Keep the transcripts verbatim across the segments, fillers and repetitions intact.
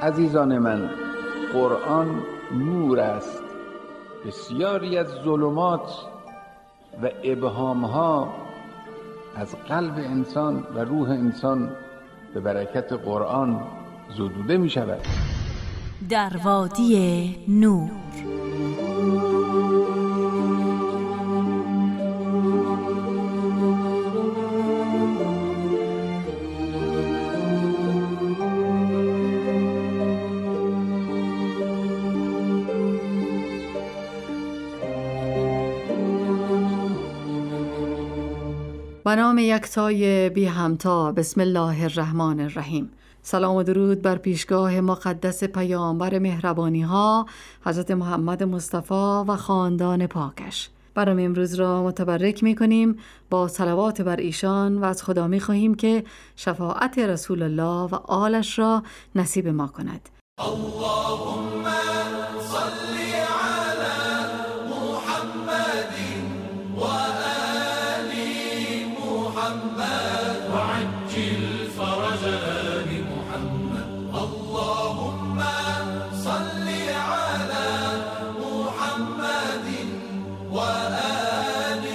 عزیزان من، قرآن نور است. بسیاری از ظلمات و ابهامها از قلب انسان و روح انسان به برکت قرآن زدوده می شود. در وادی نور. به نام یکتای بی همتا. بسم الله الرحمن الرحیم. سلام و درود بر پیشگاه مقدس پیامبر مهربانی ها حضرت محمد مصطفی و خاندان پاکش. برنامه امروز را متبرک می کنیم با صلوات بر ایشان و از خدا می خواهیم که شفاعت رسول الله و آلش را نصیب ما کند. اللهم صل علی محمد و آل محمد و عجل فرج آل محمد. اللهم صل علی محمد و آل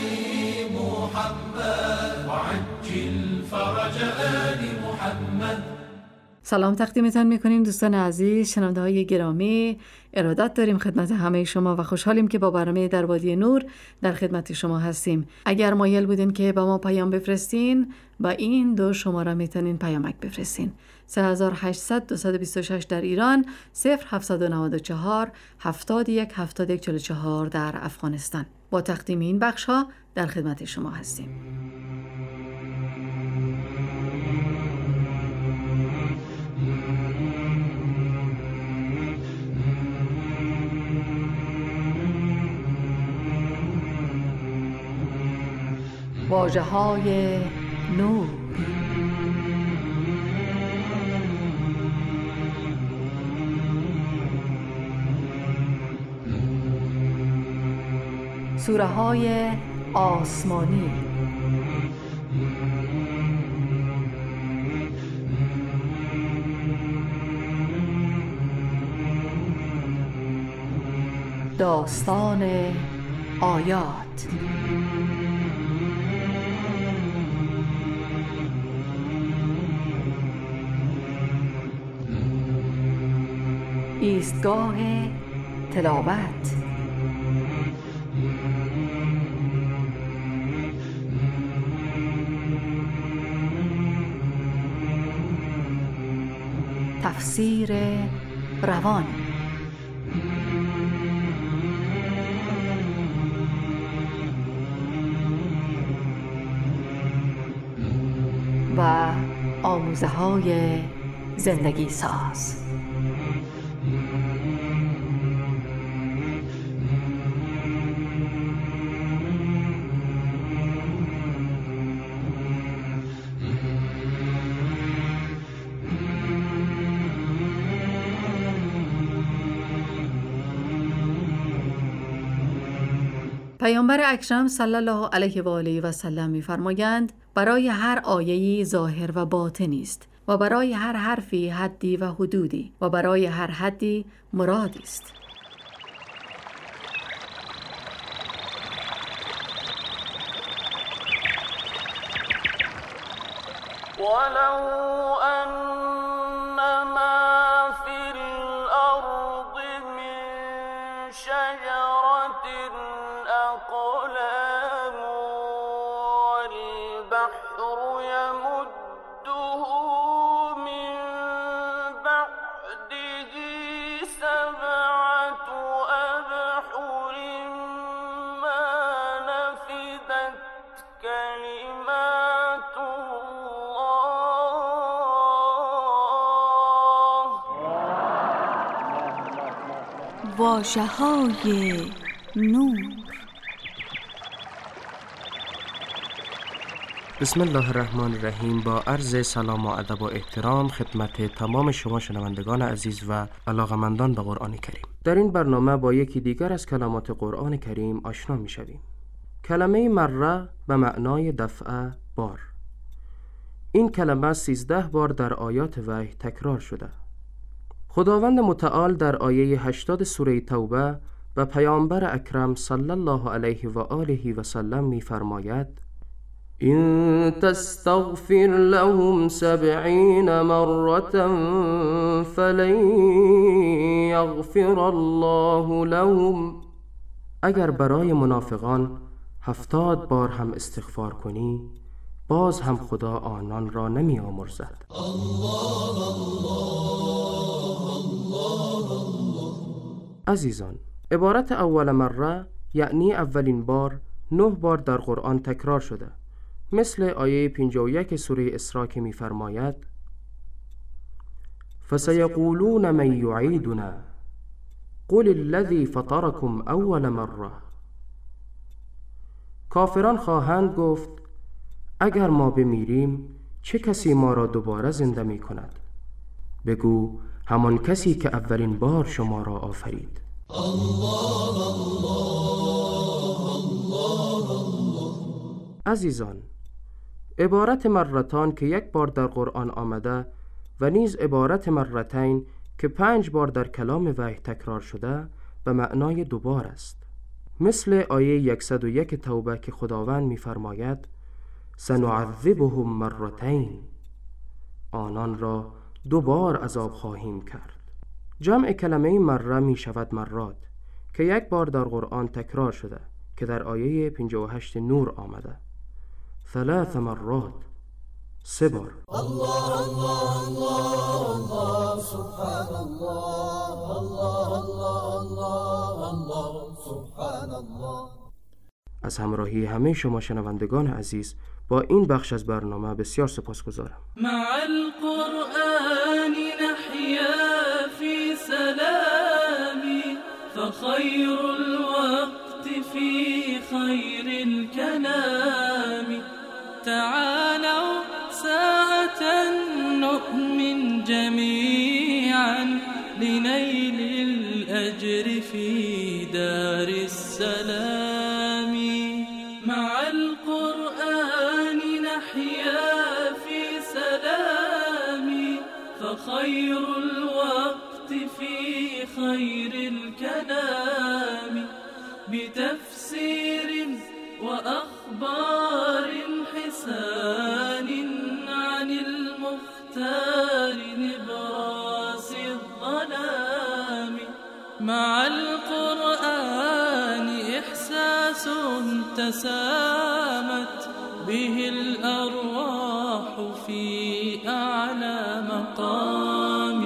محمد و عجل فرج آل محمد. سلام تقدیمتان میکنیم دوستان عزیز، شنونده های گرامی. ارادت داریم خدمت همه شما و خوشحالیم که با برنامه در وادی نور در خدمت شما هستیم. اگر مایل بودین که با ما پیام بفرستین، با این دو شماره میتونین پیامک بفرستین: سه هزار و هشتصد دویست و بیست و شش در ایران، صفر هفتصد و نود و چهار هفتاد و یک هفتاد و یک چهل و چهار در افغانستان. با تقدیم این بخش ها در خدمت شما هستیم. واژه‌های نور. سوره‌های آسمانی. داستان آیات. ایستگاه تلاوت. تفسیر روان. و آموزه‌های زندگی ساز. پیامبر اکرم صلی الله علیه و آله و سلم می‌فرمایند برای هر آیه‌ای ظاهر و باطنی است و برای هر حرفی حدی و حدودی و برای هر حدی مرادی است. ولو ان ما فی الارض من شجرة اقلام والبحر يمده من بعده سبعة أبحر ما نفدت كلمات واژه‌های نور. بسم الله الرحمن الرحیم. با عرض سلام و ادب و احترام خدمت تمام شما شنوندگان عزیز و علاقه‌مندان به قرآن کریم. در این برنامه با یکی دیگر از کلمات قرآن کریم آشنا می‌شویم. کلمه مره به معنای دفعه، بار. این کلمه سیزده بار در آیات وحی تکرار شده. خداوند متعال در آیه هشتاد سوره توبه و پیامبر اکرم صلی الله علیه و آله و سلم می فرماید: این تستغفر لهم سبعین مرة فلن یغفر الله لهم. اگر برای منافقان هفتاد بار هم استغفار کنی، باز هم خدا آنان را نمی آمرزد. عزیزان، عبارت اول مره یعنی اولین بار نه بار در قرآن تکرار شده، مثل آیه پنجاه و یک سوره اسراء که می فرماید: فسیقولون من یعیدنا قل الذی فطرکم اول مره. کافران خواهند گفت اگر ما بمیریم چه کسی ما را دوباره زنده می کند؟ بگو همان کسی که اولین بار شما را آفرید. الله الله الله الله. عزیزان، عبارت مرتان که یک بار در قرآن آمده و نیز عبارت مرتین که پنج بار در کلام وحی تکرار شده به معنای دوبار است، مثل آیه صد و یک توبه که خداوند می فرماید: سنعذبهم مرتین، آنان را دوبار عذاب خواهیم کرد. جمع کلمه مره می شود مرات که یک بار در قرآن تکرار شده که در آیه پنجاه و هشت نور آمده: ثلاث مرات، سه بار. الله الله الله الله سبحان الله الله الله الله سبحان الله. از همراهی همه شما شنوندگان عزیز با این بخش از برنامه بسیار سپاسگزارم. مع القرآن نحيا في سلام فخير الوقت في خير الكلام. تعالوا ساعة نؤمن جميعا لنيل الأجر في دار السلام. مع القرآن نحيا في سلام فخير الوقت في خير الكلام. بتفسير وأخبار حسان عن المختار نبراس الظلام. مع القرآن إحساس تسامت به الأرواح في أعلى مقام.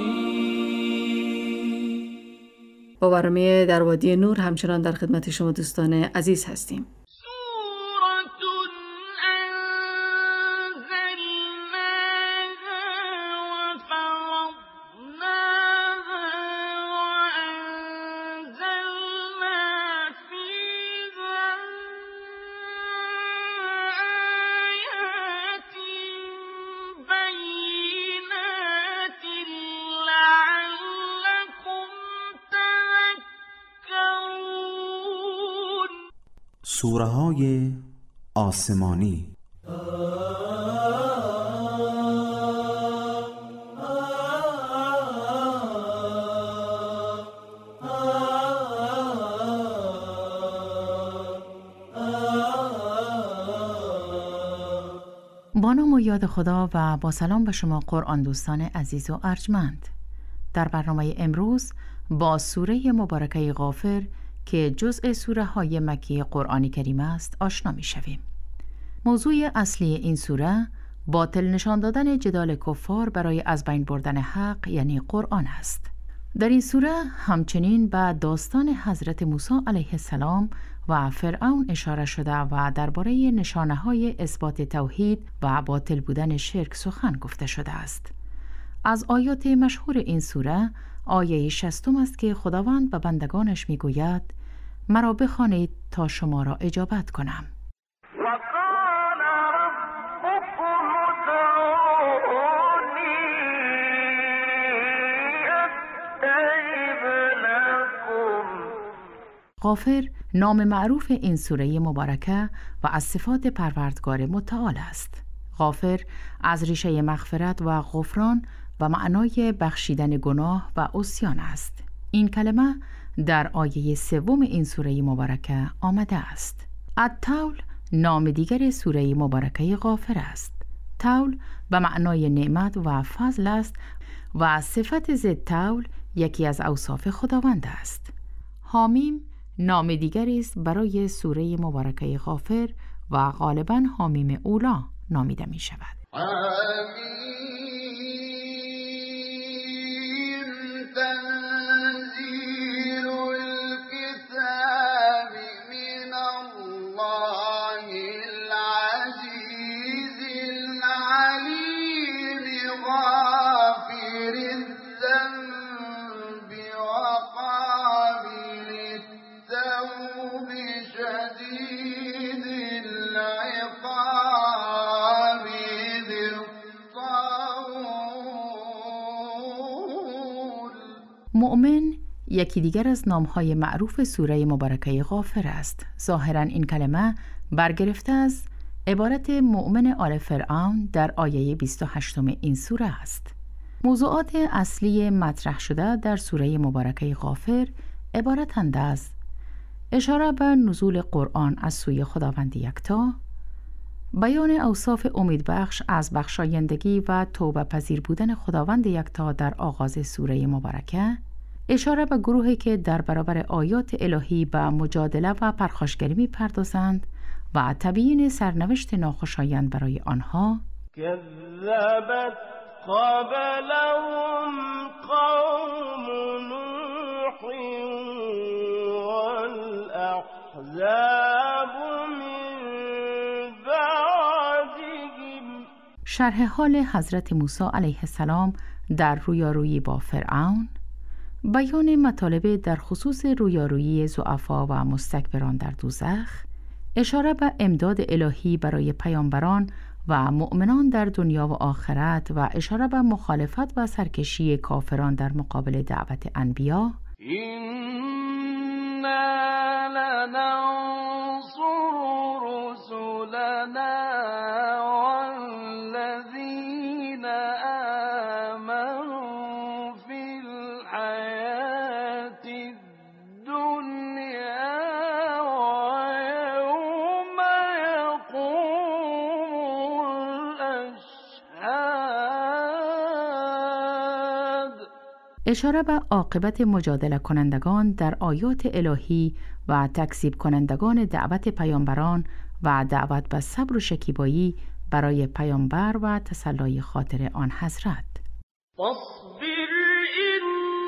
با برنامه در وادی نور همچنان در خدمت شما دوستان عزیز هستیم. سوره های آسمانی. با نام و یاد خدا و با سلام به شما قرآن دوستان عزیز و ارجمند. در برنامه امروز با سوره مبارکه غافر که جزء سوره های مکی قرآن کریم است آشنا می شویم. موضوع اصلی این سوره باطل نشان دادن جدال کفار برای از بین بردن حق یعنی قرآن است. در این سوره همچنین به داستان حضرت موسی علیه السلام و فرعون اشاره شده و درباره نشانه های اثبات توحید و باطل بودن شرک سخن گفته شده است. از آیات مشهور این سوره آیه شصتم است که خداوند به بندگانش میگوید: مرا بخوانید تا شما را اجابت کنم. غافر نام معروف این سوره مبارکه و از صفات پروردگار متعال است. غافر از ریشه مغفرت و غفران و معنای بخشیدن گناه و عصیان است. این کلمه در آیه سوم این سوره مبارکه آمده است. الطول نام دیگر سوره مبارکه غافر است. طول به معنای نعمت و فضل است و صفت ضد طول یکی از اوصاف خداوند است. حامیم نام دیگری است برای سوره مبارکه غافر و غالباً حامیم اولا نامیده می شود. مؤمن یکی دیگر از نامهای معروف سوره مبارکه غافر است. ظاهراً این کلمه برگرفته از عبارت مؤمن آل فرعون در آیه بیست و هشت این سوره است. موضوعات اصلی مطرح شده در سوره مبارکه غافر عبارتند از اشاره به نزول قرآن از سوی خداوند یکتا، بیان اوصاف امیدبخش از بخشایندگی و توبه پذیر بودن خداوند یکتا در آغاز سوره مبارکه، اشاره به گروهی که در برابر آیات الهی به مجادله و پرخاشگری می‌پردازند و تبیین سرنوشت ناخوشایند برای آنها. کذبت قبلهم قوم نوح والاحزاب من بعدهم. شرح حال حضرت موسی علیه السلام در رویارویی با فرعون، بیان مطالب در خصوص رویارویی ضعفا و مستکبران در دوزخ، اشاره به امداد الهی برای پیامبران و مؤمنان در دنیا و آخرت و اشاره به مخالفت و سرکشی کافران در مقابل دعوت انبیا. إنا لننصر رسلنا والذين آمنوا في الحياة الدنيا ويوم يقوم الأشهاد. اشاره به عاقبت مجادله کنندگان در آیات الهی و تکذیب کنندگان دعوت پیامبران و دعوت به صبر و شکیبایی برای پیامبر و تسلای خاطر آن حضرت. فاصبر إن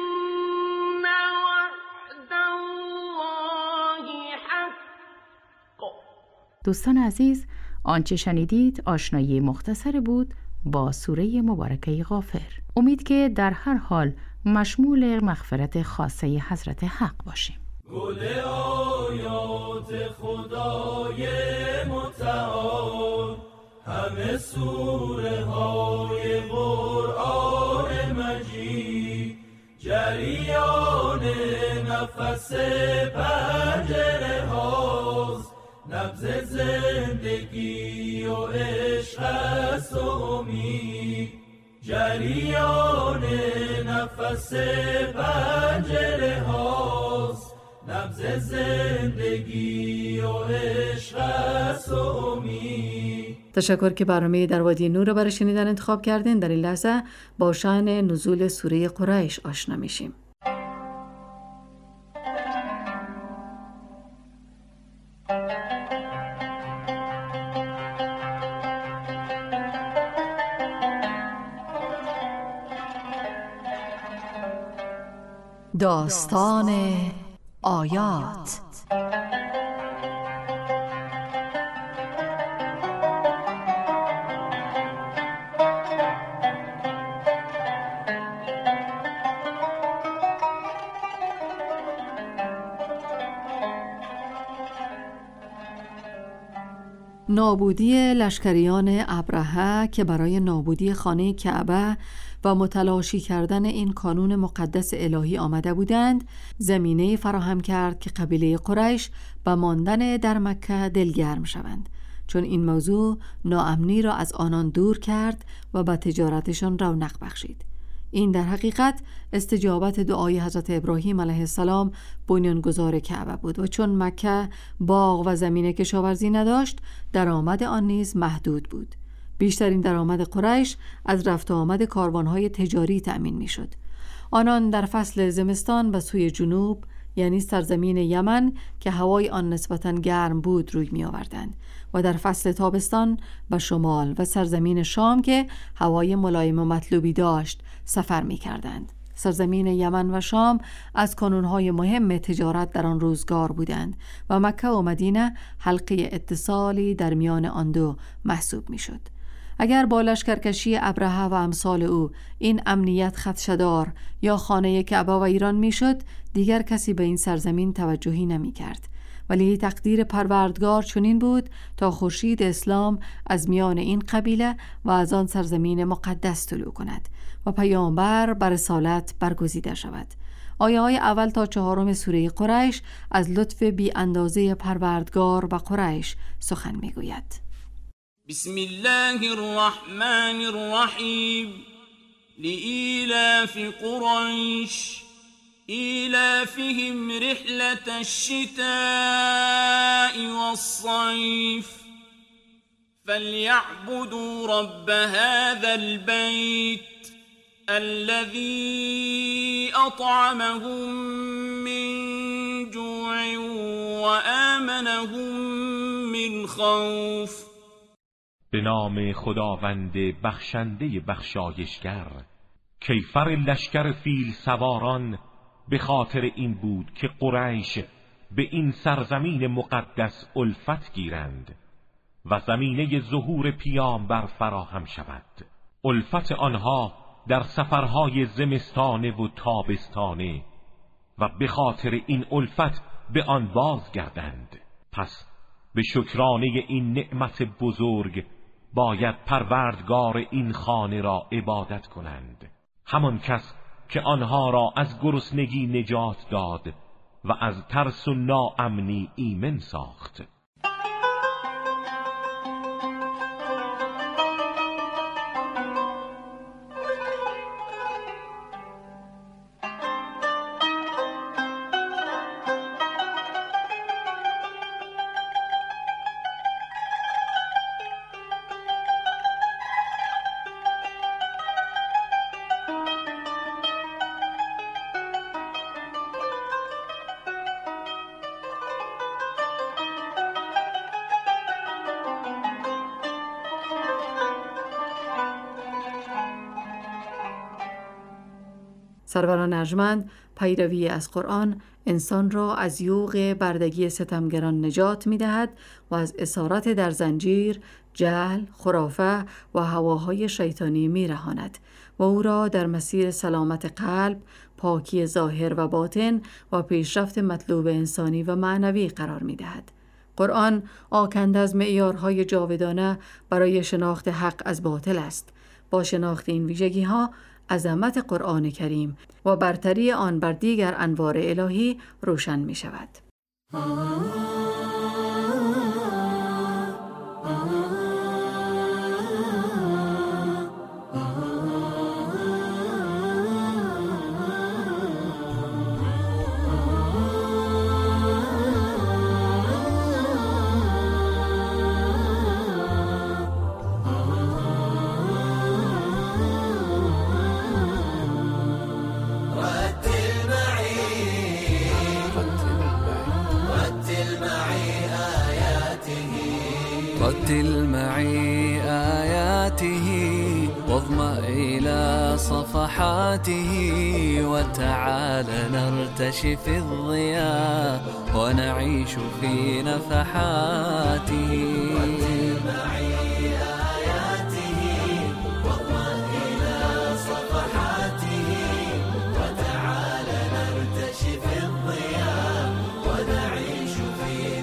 وعد الله حق. دوستان عزیز، آنچه شنیدید آشنایی مختصر بود با سوره مبارکه غافر. امید که در هر حال مشمول مغفرت خاصه حضرت حق باشیم. گل آیات خدای متعال، همه سوره های قرآن مجید، جریان نفس پنجره هاست، نبض زندگی و عشق است و امید، جریان نفس پنجره هاست، نبض زندگی و عشق است و امید. تشکر که برنامه در وادی نور رو برای شنیدن انتخاب کردین. در این لحظه با شأن نزول سوره قریش آشنا میشیم. داستان آیات. نابودی لشکریان ابرهه که برای نابودی خانه کعبه و متلاشی کردن این کانون مقدس الهی آمده بودند، زمینه فراهم کرد که قبیله قریش به ماندن در مکه دلگرم شوند، چون این موضوع ناامنی را از آنان دور کرد و به تجارتشان رونق بخشید. این در حقیقت استجابت دعای حضرت ابراهیم علیه السلام بنیانگذار کعبه بود و چون مکه باغ و زمین کشاورزی نداشت، درآمد آن نیز محدود بود. بیشترین درآمد قریش از رفت و آمد کاروانهای تجاری تأمین میشد. آنان در فصل زمستان به سوی جنوب، یعنی سرزمین یمن که هوای آن نسبتاً گرم بود، روی می آوردند و در فصل تابستان به شمال و سرزمین شام که هوای ملایم و مطلوبی داشت سفر می کردند. سرزمین یمن و شام از کانونهای مهم تجارت در آن روزگار بودند و مکه و مدینه حلقه اتصالی در میان آن دو محسوب می شد. اگر با لشکرکشی ابرهه و امثال او این امنیت خدشه‌دار یا خانه کعبه و ایران میشد، دیگر کسی به این سرزمین توجهی نمی کرد. ولی تقدیر پروردگار چنین بود تا خورشید اسلام از میان این قبیله و از آن سرزمین مقدس طلوع کند و پیامبر بر رسالت برگزیده شود. آیه های اول تا چهارم سوره قریش از لطف بی اندازه پروردگار و قریش سخن میگوید. بسم الله الرحمن الرحیم لإیلاف قریش إيلافهم رحلة الشتاء والصيف فليعبدوا رب هذا البيت الذي أطعمهم من جوع وآمنهم من خوف. به نام خداوند بخشنده بخشایشگر. کیفر لشکر فیل سواران به خاطر این بود که قریش به این سرزمین مقدس الفت گیرند و زمینه ظهور پیامبر فراهم شود. الفت آنها در سفرهای زمستانه و تابستانه و به خاطر این الفت به آن بازگردند. پس به شکرانه این نعمت بزرگ باید پروردگار این خانه را عبادت کنند، همان کس که آنها را از گرسنگی نجات داد و از ترس و ناامنی ایمن ساخت. سروران ارجمند، پیروی از قرآن انسان را از یوغ بردگی ستمگران نجات می دهد و از اسارت در زنجیر، جهل، خرافه و هواهای شیطانی می رهاند و او را در مسیر سلامت قلب، پاکی ظاهر و باطن و پیشرفت مطلوب انسانی و معنوی قرار می دهد. قرآن آکنده از معیارهای جاودانه برای شناخت حق از باطل است. با شناخت این ویژگی ها، عظمت قرآن کریم و برتری آن بر دیگر انوار الهی روشن می شود. رتل معي آياته واضمأ إلى صفحاته وتعال نرتشي في الضياء ونعيش في نفحاته. رتل معي آياته واضمأ إلى صفحاته وتعال نرتشي في الضياء ونعيش في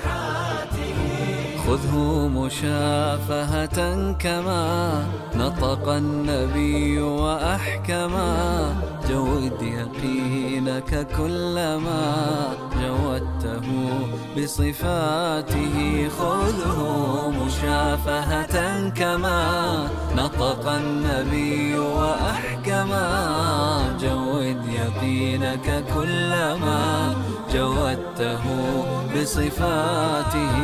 نفحاته. خذه مشافهة كما نطر نطق النبي وأحكما جود يقينك كلما جودته بصفاته خذه مشافهة كما نطق النبي وأحكما جود يقينك كلما جودته بصفاته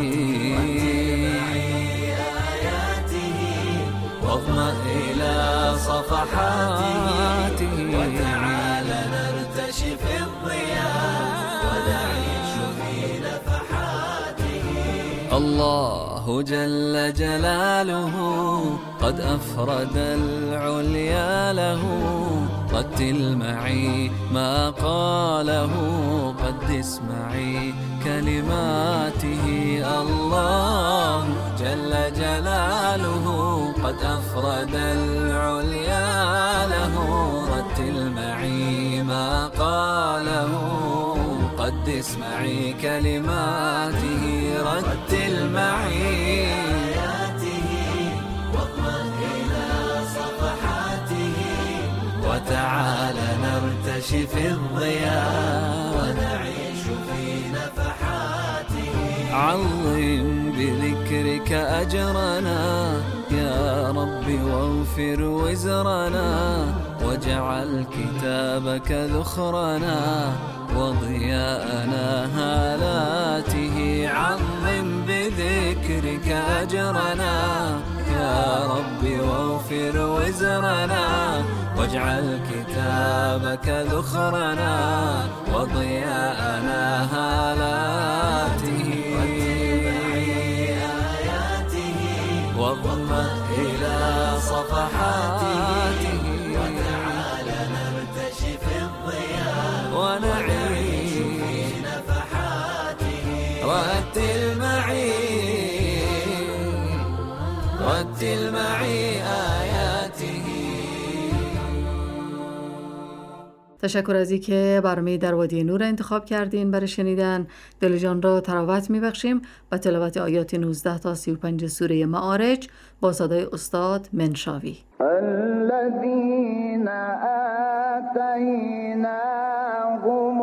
واضمأ إلى صفحاته وتعال نرتشي في الضياء ونعيش في نفحاته. الله جل جلاله قد أفرد العليا له رتل معي ما قاله قدس معي كلماته. الله جل جلاله قد أفرد العليا له رتل معي ما قاله قدس معي كلماته. رتل معي آياته واضمن إلى صفحاته وتعال نرتشي في الضياء ونعيش في نفحاته. عظم بذكرك أجرنا يا رب واغفر وزرنا واجعل كتابك ذخرنا وضياءنا هالاته. عظم بذكرك أجرنا يا رب واغفر وزرنا واجعل كتابك ذخرنا وضياءنا هالاته. واضمأ إلى صفحاته وتعال نرتشي في الضياء ونعيش في نفحاته. رتل معي رتل معي آياته. تشکر از اینکه برنامه در وادی نور انتخاب کردین برای شنیدن. دل جان را تراوت میبخشیم با تلاوت آیات نوزده تا سی و پنج سوره معارج با صدای استاد منشاوی. الذين آتيناهم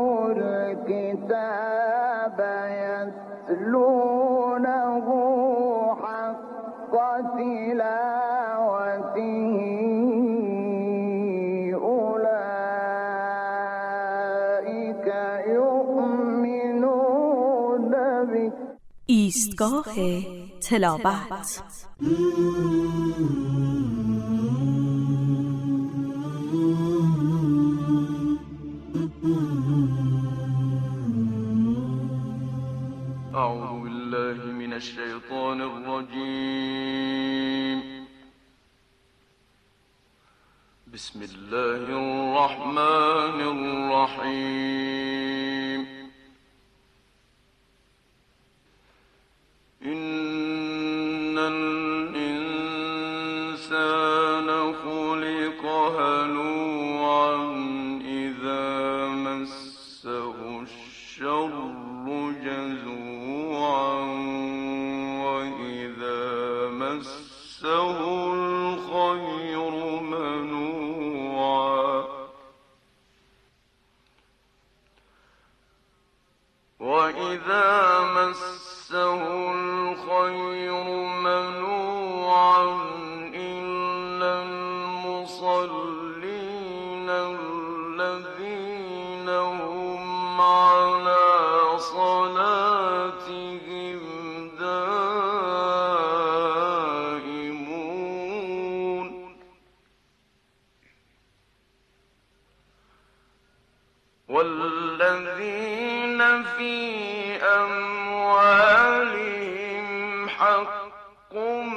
الكتاب يتلونه حق تلاوته ایستگاه تلاوت. أعوذ بالله من الشيطان الرجيم. بسم الله الرحمن الرحيم. إن الإنسان خلق هلوعا إذا مسه الشر جزوعا وإذا مسه الخير منوعا وإذا مسه الخير منوعا إلا المصلين الذين هم على صلاتهم دائمون والذين في أموالهم حق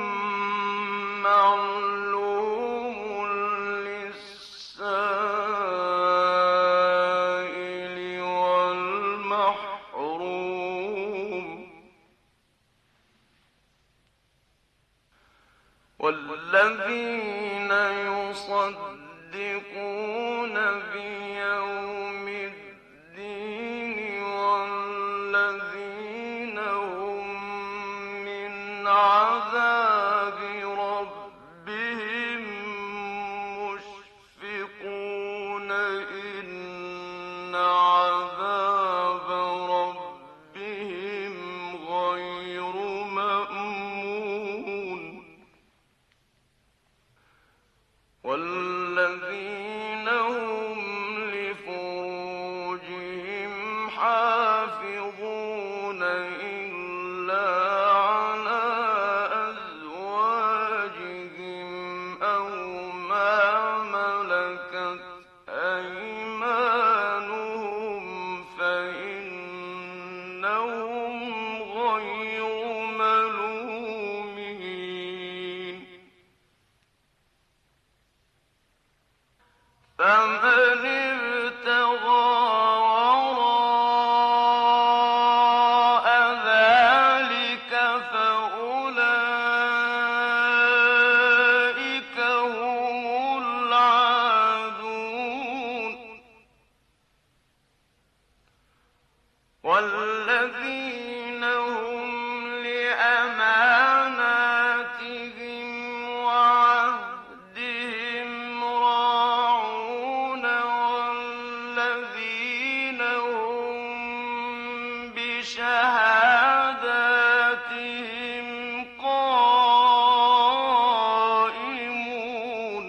معلوم للسائل والمحروم والذين يصدقون بيوم الدين والذين هم من عذاب ربهم والذين هم لفروجهم حافظون إلا على أزواجهم أو ما ملكت أيمانهم فإنهم غير ملومين فمن ابتغى وراء ذلك فأولئك هم العادون والذين هم لأماناتهم وعهدهم راعون والذين هم بشهاداتهم قائمون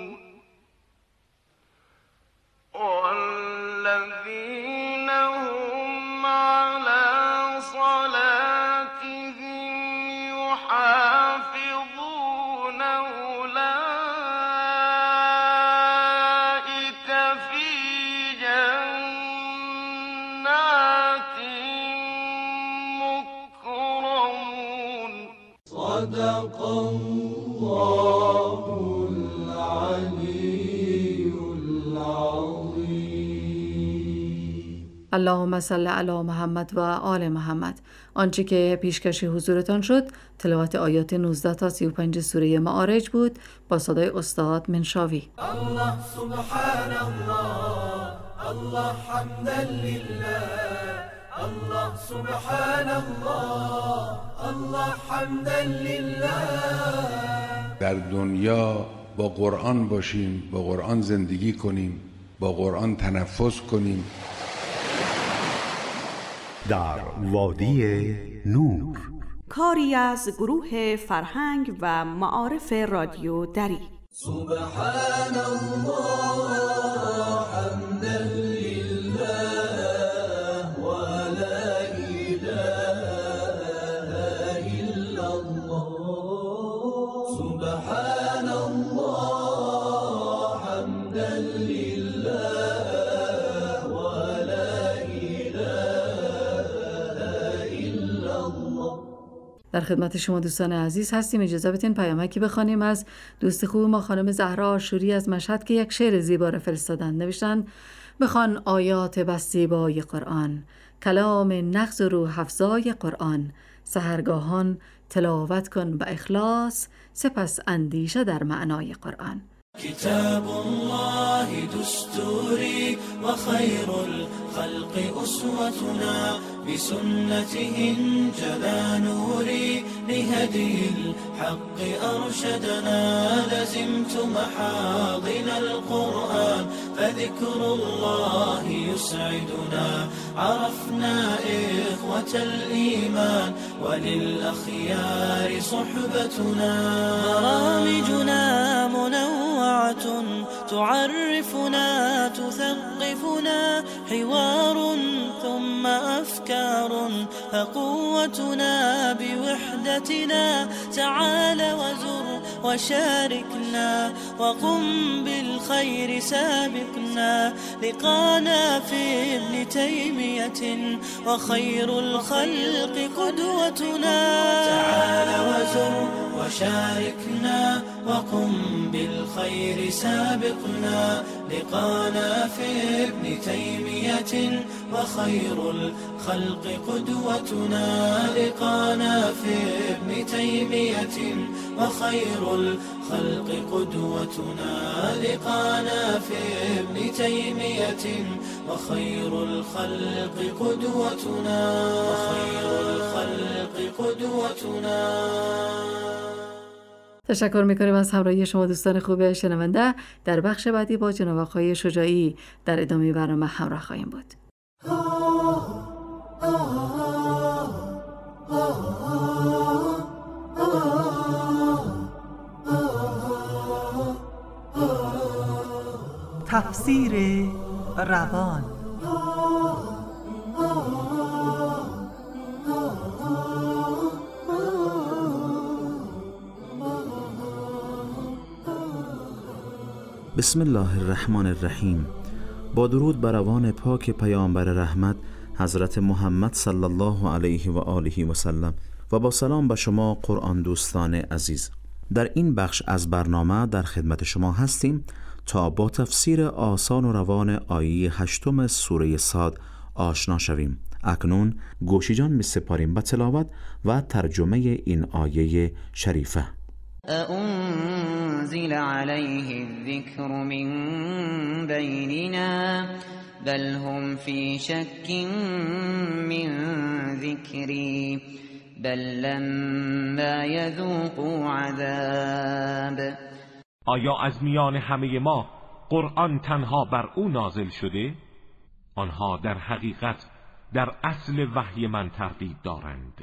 والذين هم على صلاتهم يحافظون أولئك في جنات مكرمون صدق الله العلي العظيم. اللهم صل علی محمد و آل محمد. آنچه که پیشکشی حضورتان شد تلاوت آیات نوزده تا سی و پنج سوره معارج بود با صدای استاد منشاوی. الله سبحان الله الله حمدا لله الله سبحان الله الله حمدا لله. در دنیا با قرآن باشیم، با قرآن زندگی کنیم، با قرآن تنفس کنیم. در وادی نور، کاری از گروه فرهنگ و معارف رادیو دری. سبحان الله حمدا لله و لا اله الا الله. سبحان الله حمدا لله و لا اله الا الله. در خدمت شما دوستان عزیز هستیم. اجازه بدین پیامکی بخوانیم از دوست خوب ما خانم زهرا آشوری از مشهد که یک شعر زیبا را فرستادن. نوشتن: بخوان آیات بس زیبای قرآن، کلام نغز و روح افزای قرآن. سحرگاهان تلاوت کن به اخلاص، سپس اندیشه در معنای قرآن. كتاب الله دستوري وخير الخلق أسوتنا بسنته انجلى نوري لهدي الحق أرشدنا. لزمت محاضن القرآن فذكر الله يسعدنا. عرفنا إخوة الإيمان وللأخيار صحبتنا. برامجنا منوعة تعرفنا تثقفنا. حوار ثم أفكار فقوتنا بوحدتنا. تعال وزر وشاركنا وقم بالخير سابقنا. لقانا في ابن تيمية وخير الخلق قدوتنا. تعال وزر وشاركنا وقم بالخير سابقنا. لقانا في ابن تيمية وخير الخلق قدوتنا. لقانا في ابن تيمية وخير الخلق قدوتنا. لقانا في ابن تيمية وخير الخلق قدوتنا. وخير الخلق قدوتنا. تشکر میکنیم از همراهی شما دوستان خوب شنونده. در بخش بعدی با جناب آقای شجاعی در ادامه برنامه همراه خواهیم بود. تفسیر روان. بسم الله الرحمن الرحیم. با درود بر روان پاک پیامبر رحمت حضرت محمد صلی الله علیه و آله و سلم و با سلام به شما قرآن دوستان عزیز. در این بخش از برنامه در خدمت شما هستیم تا با تفسیر آسان و روان آیه هشتم سوره صاد آشنا شویم. اکنون گوشی جان می سپاریم به تلاوت و ترجمه این آیه شریفه. أأنزل عليه الذكر من بيننا بل هم في شك من ذكري بل لما يذوقوا عذاب. آیا از میان همه ما قرآن تنها بر او نازل شده؟ آنها در حقیقت در اصل وحی من تردید دارند،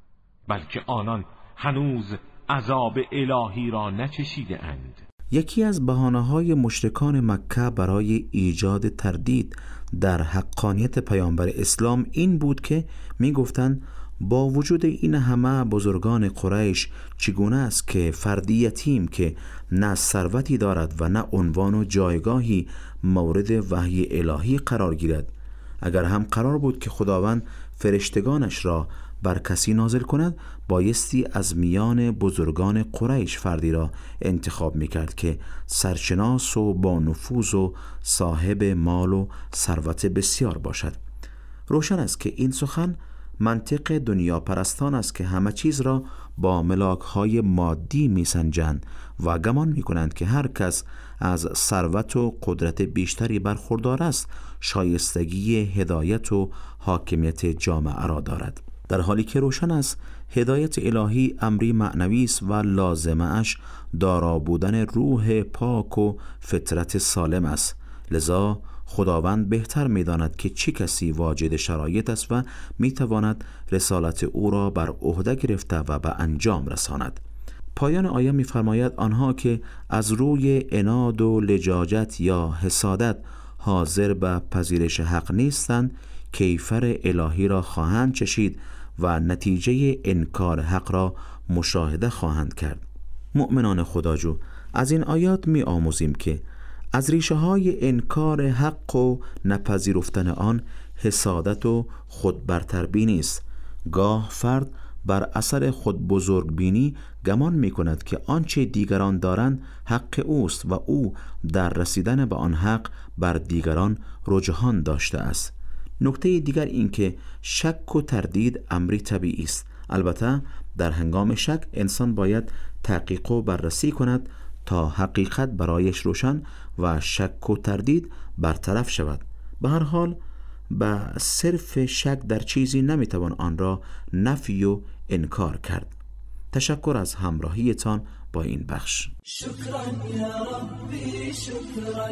بلکه آنان هنوز عذاب الهی را نچشیده اند. یکی از بهانه‌های مشرکان مکه برای ایجاد تردید در حقانیت پیامبر اسلام این بود که می‌گفتند با وجود این همه بزرگان قریش چگونه است که فردی یتیم که نه ثروتی دارد و نه عنوان و جایگاهی مورد وحی الهی قرار گیرد؟ اگر هم قرار بود که خداوند فرشتگانش را بر کسی نازل کند، بایستی از میان بزرگان قریش فردی را انتخاب میکرد که سرشناس و با نفوذ و صاحب مال و ثروت بسیار باشد. روشن است که این سخن منطق دنیا پرستان است که همه چیز را با ملاک‌های مادی میسنجند و گمان میکنند که هر کس از ثروت و قدرت بیشتری برخوردار است شایستگی هدایت و حاکمیت جامعه را دارد، در حالی که روشن است هدایت الهی امری معنوی است و لازمه اش دارا بودن روح پاک و فطرت سالم است. لذا خداوند بهتر می‌داند که چه کسی واجد شرایط است و می‌تواند رسالت او را بر عهده گرفته و به انجام رساند. پایان آیه می‌فرماید آنها که از روی عناد و لجاجت یا حسادت حاضر به پذیرش حق نیستند کیفر الهی را خواهند چشید و نتیجه انکار حق را مشاهده خواهند کرد. مؤمنان خداجو، از این آیات می آموزیم که از ریشه های انکار حق و نپذیرفتن آن حسادت و خود برتربینی است. گاه فرد بر اثر خود بزرگ بینی گمان می کند که آنچه دیگران دارند حق اوست و او در رسیدن به آن حق بر دیگران رجحان داشته است. نکته دیگر این که شک و تردید امری طبیعی است. البته در هنگام شک انسان باید تحقیق و بررسی کند تا حقیقت برایش روشن و شک و تردید برطرف شود. به هر حال به صرف شک در چیزی نمیتوان آن را نفی و انکار کرد. تشکر از همراهیتان با این بخش. شکرا یا ربی شکرا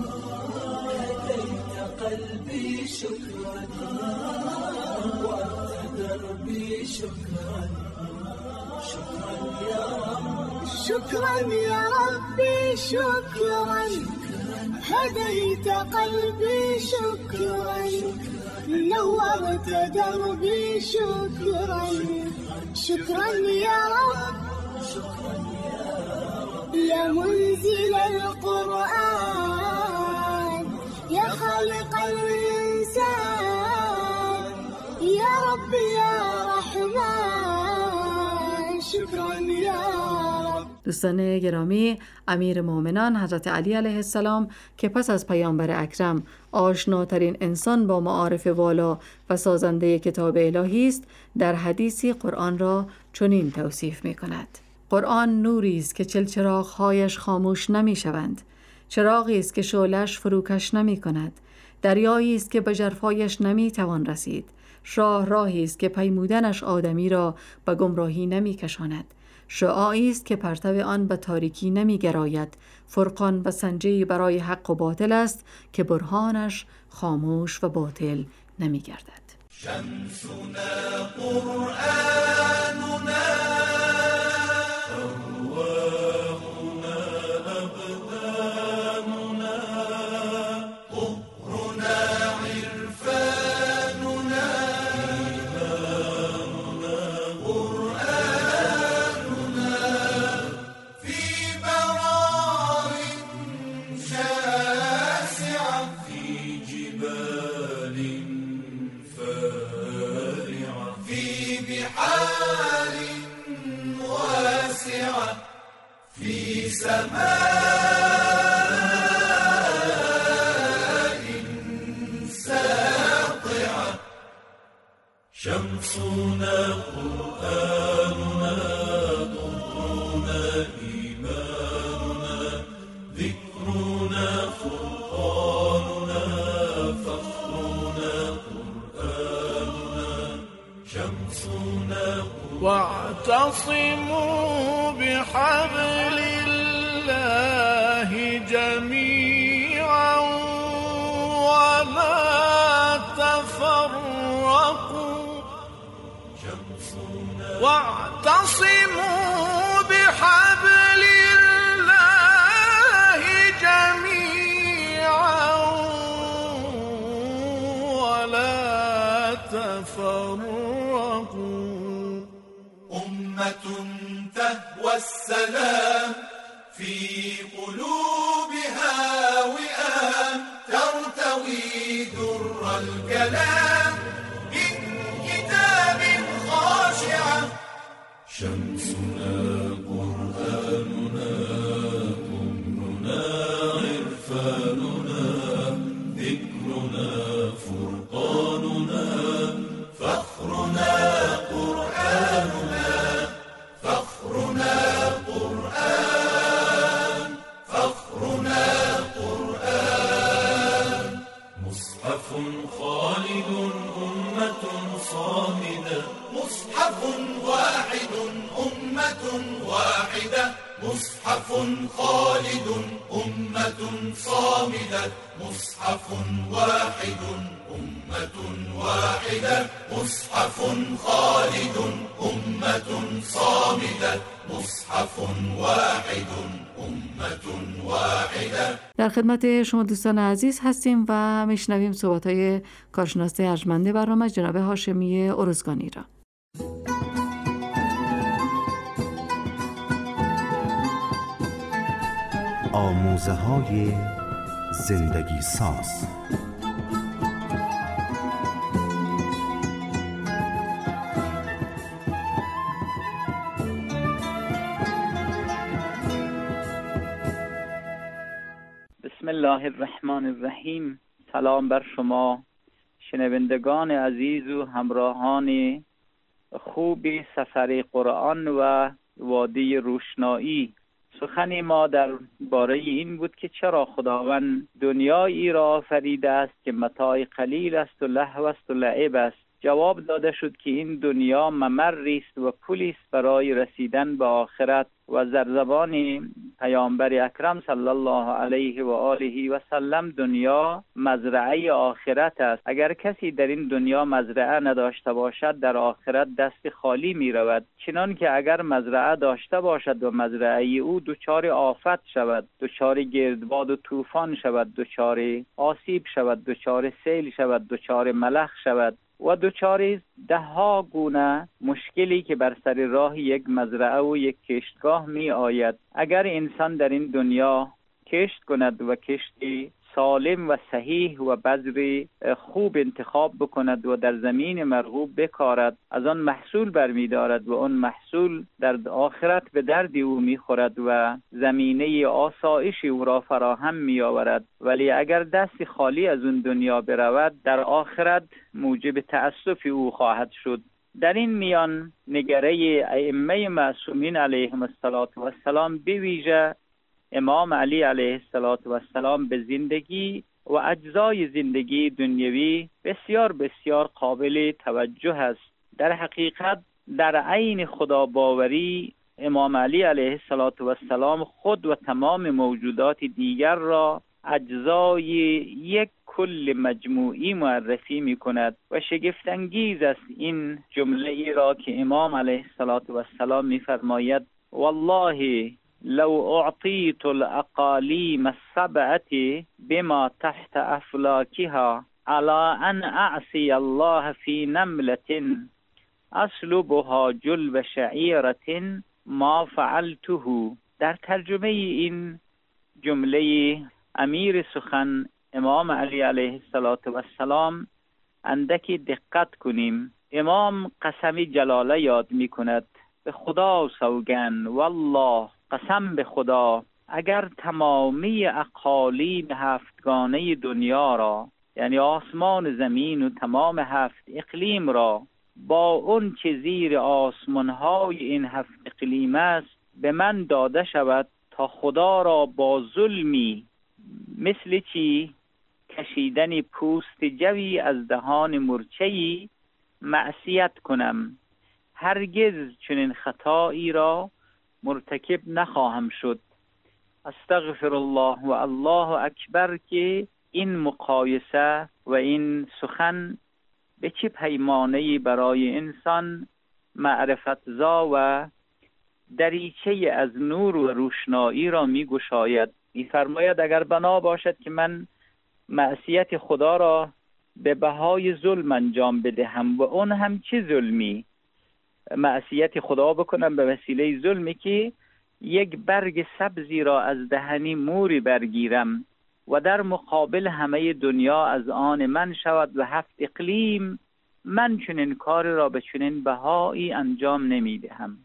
هدیت قلبی شکرا وانت دربی شکرا شکرا یا رب شکرا یا ربی شکرا هدیت قلبی شکرا نورت دربی شکرا شكرا يا رب يا منزل القرآن يا خالق الإنسان يا رب يا رحمن شكرا يا رب. دوستان گرامی، امیر مومنان حضرت علی علیه السلام که پس از پیامبر اکرم آشناترین انسان با معارف والا و سازنده کتاب الهی است، در حدیثی قرآن را چنین توصیف می کند: قرآن نوری است که چلچراغ‌هایش خاموش نمی شوند، چراغی است که شعله‌اش فروکش نمی کند، دریایی است که به ژرفایش نمی توان رسید، راه راهی است که پیمودنش آدمی را به گمراهی نمی کشاند، شعاعی است که پرتو آن به تاریکی نمی گراید، فرقان و سنجه‌ای برای حق و باطل است که برهانش خاموش و باطل نمی گردد. شمسنا قرآننا أرواحنا أبداننا شمسنا قرآننا طهرنا إيماننا ذكرنا فرقاننا فخرنا قرآننا شمسنا واعتصموا بحبل الله جميعا ولا تفرقوا واعتصموا بحبل الله جميعا ولا تفرقوا أمة تهوى السلام في قلوبها وئام ترتوي در الكلام من كتاب خاشعة شمسنا قرآننا ضمننا عرفاننا ذكرنا فرقاننا فخرنا قرآننا فخرنا قرآن فخرنا قرآن مصحف خالد أمة صامدة مصحف واحد أمة واحدة مصحف خالد أمة صامدة مصحف واحد أمة واحدة مصحف خالد أمة صامدة مصحف واحد أمة واحدة. در خدمت شما دوستان عزیز هستیم و میشنویم صحبت‌های کارشناس ارجمند برنامه جناب هاشمی ارزگانی را. آموزه‌های زندگی ساز. بسم الله الرحمن الرحیم. سلام بر شما شنوندگان عزیز و همراهان خوب سفر قرآن و وادی روشنایی. سخن ما در باره این بود که چرا خداوند دنیایی را آفریده است که متاع قلیل است و لهو است و لعب است. جواب داده شد که این دنیا ممری است و پلی است برای رسیدن به آخرت و در زبان پیامبر اکرم صلی الله علیه و آله و سلم دنیا مزرعه آخرت است. اگر کسی در این دنیا مزرعه نداشته باشد در آخرت دست خالی می رود، چنان که اگر مزرعه داشته باشد و مزرعه او دچار آفت شود، دچار گردباد و طوفان شود، دچار آسیب شود، دچار سیل شود، دچار ملخ شود و دچار ده ها گونه مشکلی که بر سر راه یک مزرعه و یک کشتگاه می آید، اگر انسان در این دنیا کشت کند و کشتی سالم و صحیح و بذری خوب انتخاب بکند و در زمین مرغوب بکارد، از آن محصول برمی دارد و آن محصول در آخرت به درد او می خورد و زمینه آسایش او را فراهم می آورد. ولی اگر دست خالی از اون دنیا برود در آخرت موجب تأسف او خواهد شد. در این میان نگره ائمه معصومین علیهم السلام به ویژه امام علی علیه السلام به زندگی و اجزای زندگی دنیوی بسیار بسیار قابل توجه است. در حقیقت در عین خدا باوری امام علی علیه السلام خود و تمام موجودات دیگر را اجزای یک کل مجموعی معرفی می کند و شگفت انگیز است این جمله ای را که امام علیه السلام می فرماید: والله لو اعطیت الاقالیم السبعه بما تحت افلاکها على ان اعصی الله فی نملة اسلبها جلب شعیرة ما فعلته. در ترجمه این جمله امیر سخن امام علی علیه السلام اندکی دقت کنیم. امام قسم جلاله یاد می کند: به خدا سوگند، والله قسم به خدا، اگر تمامی اقالیم هفتگانه دنیا را، یعنی آسمان زمین و تمام هفت اقلیم را با اون که زیر آسمان‌های این هفت اقلیم است به من داده شود تا خدا را با ظلمی مثل چی کشیدن پوست جوی از دهان مرچه‌ای معصیت کنم. هرگز چنین خطایی را مرتکب نخواهم شد. استغفر الله و الله اکبر که این مقایسه و این سخن به چه پیمانه‌ای برای انسان معرفت زا و دریچه از نور و روشنایی را می گشاید. می فرماید اگر بنا باشد که من معصیت خدا را به بهای ظلم انجام بدهم و اون هم چه ظلمی، معصیت خدا بکنم به وسیله ظلمی که یک برگ سبزی را از دهنی موری برگیرم و در مقابل همه دنیا از آن من شود و هفت اقلیم من چنین کار را به چنین بهایی انجام نمی دهم.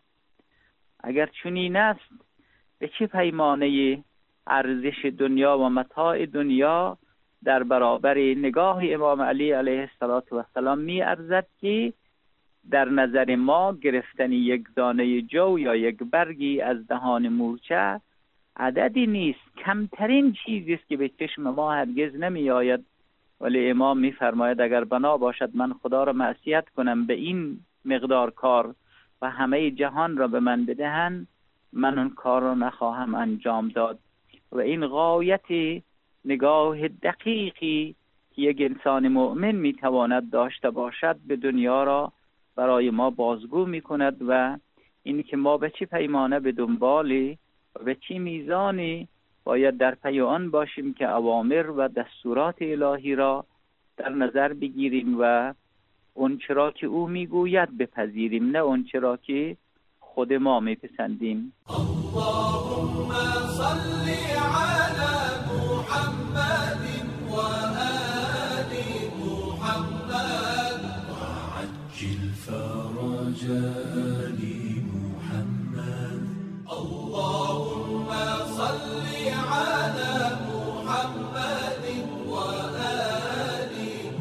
اگر چنین است به چه پیمانه ارزش دنیا و متاع دنیا در برابر نگاه امام علی علیه السلام می ارزد که در نظر ما گرفتن یک دانه جو یا یک برگی از دهان مورچه عددی نیست، کمترین چیزی است که به چشم ما هرگز نمی آید. ولی امام می فرماید اگر بنا باشد من خدا را معصیت کنم به این مقدار کار و همه جهان را به من بدهن، من اون کار را نخواهم انجام داد. و این غایت نگاه دقیقی که یک انسان مؤمن می تواند داشته باشد به دنیا را برای ما بازگو می کند و این که ما به چه پیمانه به دنبال و به چه میزانی باید در پی آن باشیم که اوامر و دستورات الهی را در نظر بگیریم و اون چرا که او میگوید بپذیریم، نه اون چرا که خود ما میپسندیم. اللهم صل علی محمد و آل محمد وعجل فرج آل محمد. اللهم صل علی محمد و آل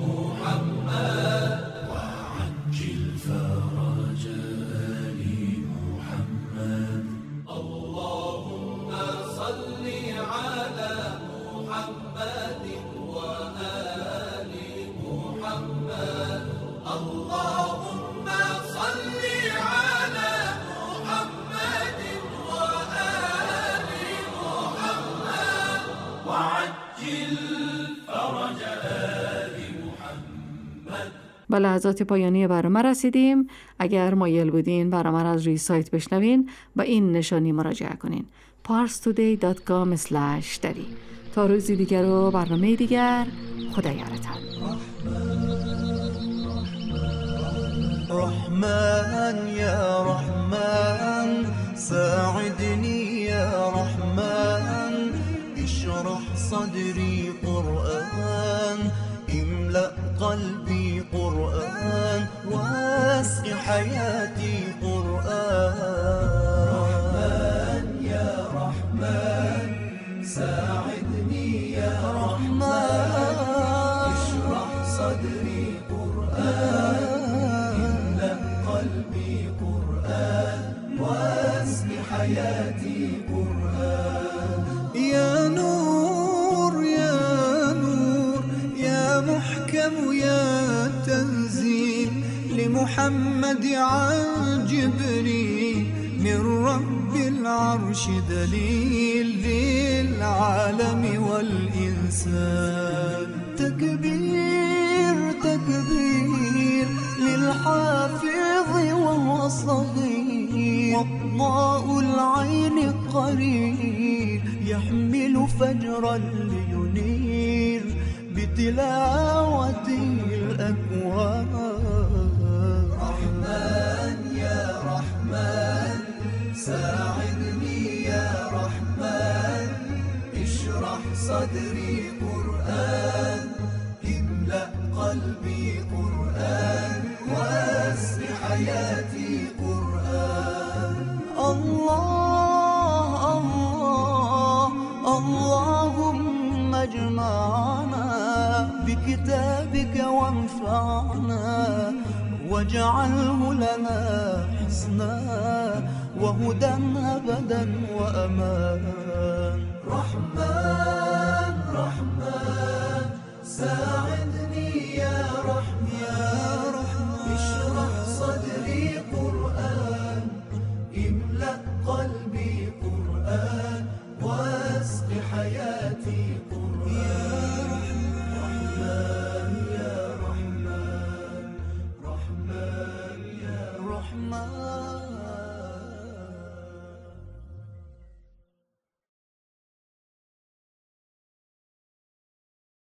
محمد وعجل فرج آل محمد. اللهم صل على محمد وآل محمد. اللهم صل على محمد وآل محمد وعجل فرج آل محمد. به لحظات پایانی برنامه رسیدیم. اگر مایل بودین برنامه را از روی سایت بشنوین با این نشانی مراجعه کنین پارس تودی دات کام اسلش دری. تا روزی دیگر و برنامه دیگر، خدا یارتان. رحمن یا رحمن ساعدني يا رحمن اشرح صدري قرآن املأ قلبي قرآن واسق حياتي قرآن. رحمن يا رحمن ساعدني يا رحمن اشرح صدري قرآن املأ قلبي قرآن واسق حياتي قرآن. يا نور يا نور يا محكم يا تنزيل لمحمد عن جبريل من رب العرش دليل للعالم والإنسان. تكبير تكبير للحافظ وهو صغير وضاء العين قرير يحمل فجرا لينير بتلاوته الأكوان. رحمن يا رحمن ساعدني يا رحمن اشرح صدري قرآن املأ قلبي قرآن واسق حياتي قرآن. الله الله اللهم اجمعنا بكتابك وانفعنا واجعله لنا حسنا وهدى أبدا وأمان. رحمن رحمن ساعدني يا رحمن، اشرح صدري قرآن، املأ قلبي قرآن، واسق حياتي قرآن. رحمن يا رحمن، رحمن يا رحمن.